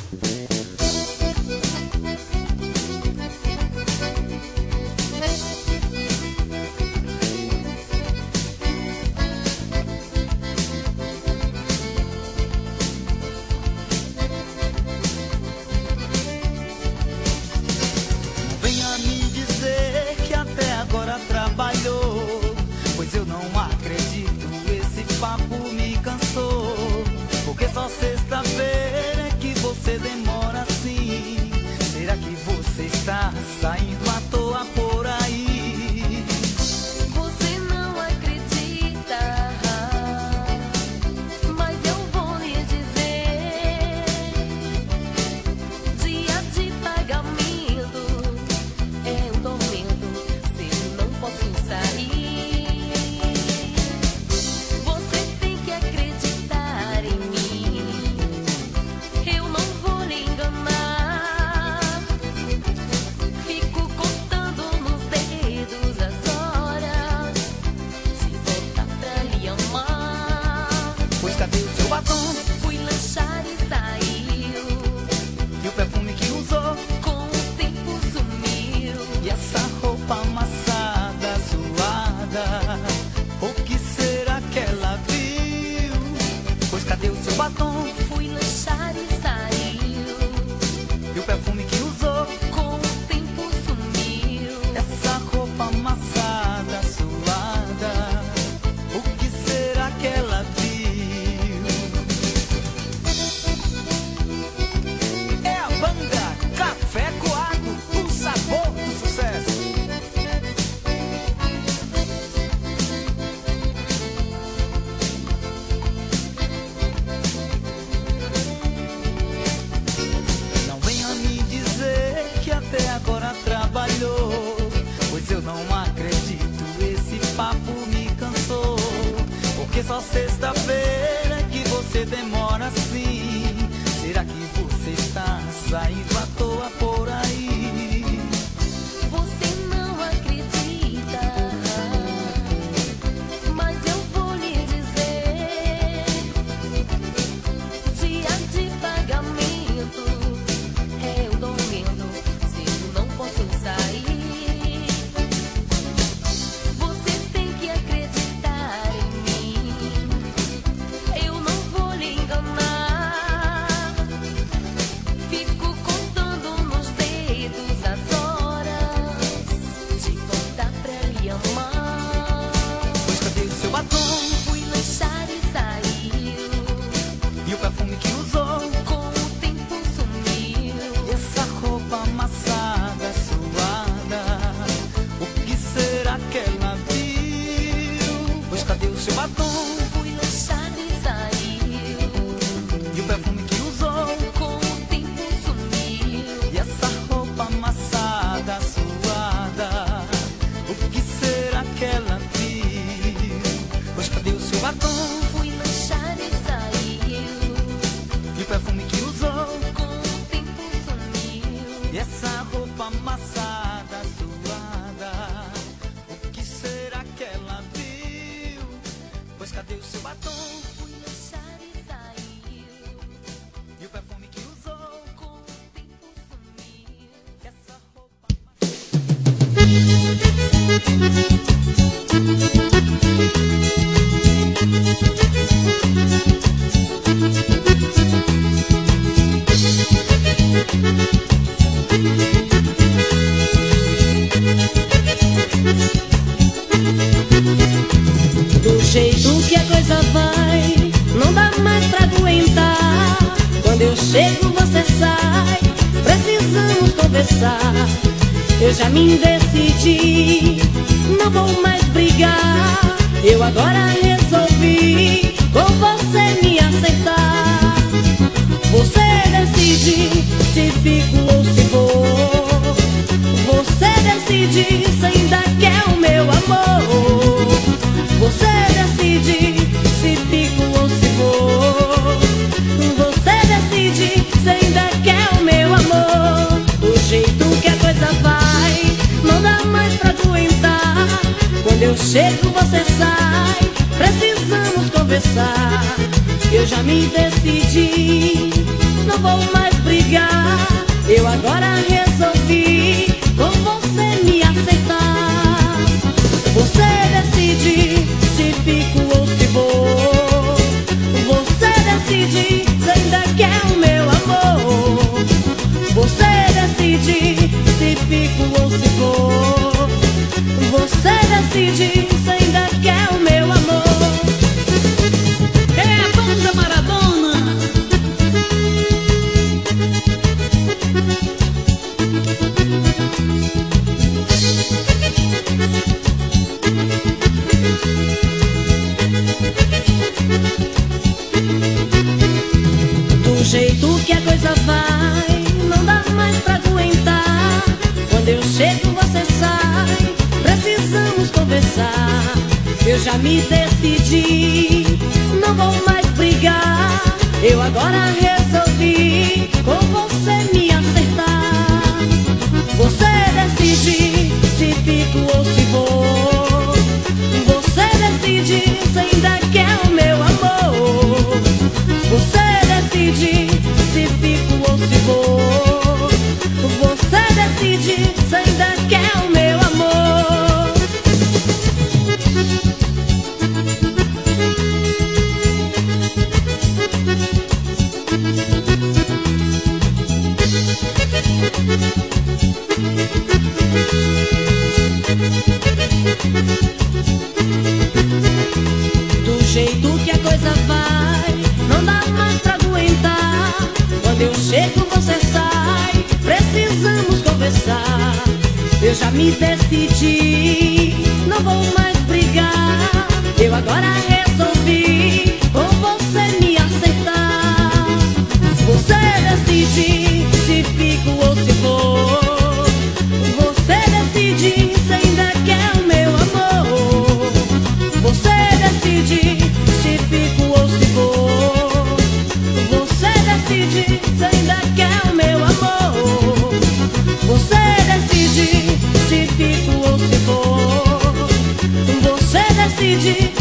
Eu já me decidi, não vou mais brigar. Eu agora resolvi com você me aceitar. Você decide se fico ou se vou. Você decide se ainda quer o meu amor. Você decide se fico ou se vou. Você decide se ainda quer o meu amor. O jeito que a coisa vai não dá mais pra aguentar. Quando eu chego você sai, precisamos conversar. Eu já me decidi, não vou mais brigar. jeito que a coisa vai, não dá mais pra aguentar. Quando eu chego você sai, precisamos conversar. Eu já me decidi, não vou mais brigar. Eu agora resolvi com você me acertar. Você decide se fico ou se vou. Você decide se ainda quer o meu amor. Você decide se fico ou se vou. Você decide se ainda quer o meu amor. Do jeito que a coisa vai, não dá mais pra aguentar. Quando eu chego você sai, precisamos conversar. Eu já me decidi, não vou mais brigar. Eu agora resolvi com você me acertar. Você decide se fico ou se vou. Você decide se ainda quer o meu amor. Você decide se fico ou se vou. Você decide se ainda quer o meu amor. Você decide se fico ou se vou. Você decide